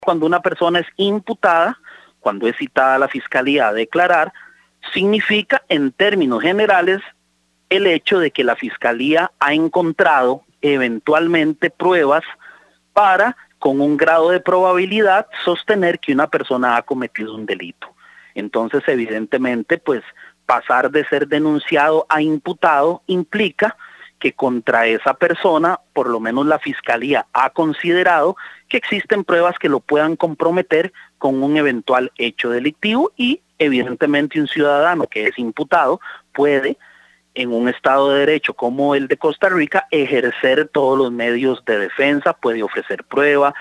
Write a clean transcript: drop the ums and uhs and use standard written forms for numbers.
Cuando una persona es imputada, cuando es citada a la fiscalía a declarar, significa en términos generales el hecho de que la fiscalía ha encontrado eventualmente pruebas para, con un grado de probabilidad, sostener que una persona ha cometido un delito. Entonces, evidentemente, pues pasar de ser denunciado a imputado implica que contra esa persona, por lo menos la fiscalía ha considerado que existen pruebas que lo puedan comprometer con un eventual hecho delictivo y evidentemente un ciudadano que es imputado puede, en un Estado de Derecho como el de Costa Rica, ejercer todos los medios de defensa, puede ofrecer prueba,